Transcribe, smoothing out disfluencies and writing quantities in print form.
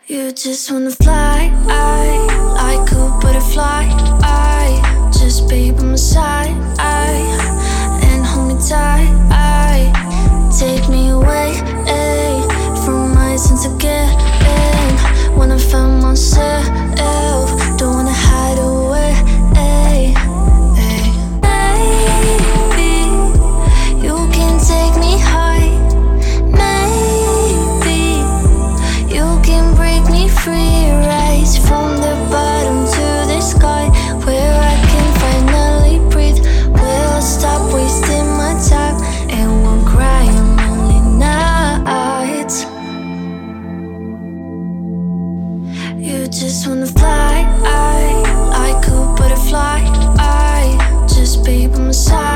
You just wanna fly, like a butterfly. Just be by my side, and hold me tight. Take me away, from my sense of getting. When I found myself, don't wanna hide away. Maybe you can take me high. Maybe you can break me free, rise from the bottom to the sky, where I can finally breathe. Will I stop wasting my time and won't cry on lonely nights? You just wanna fly, like a butterfly. Just be by my side.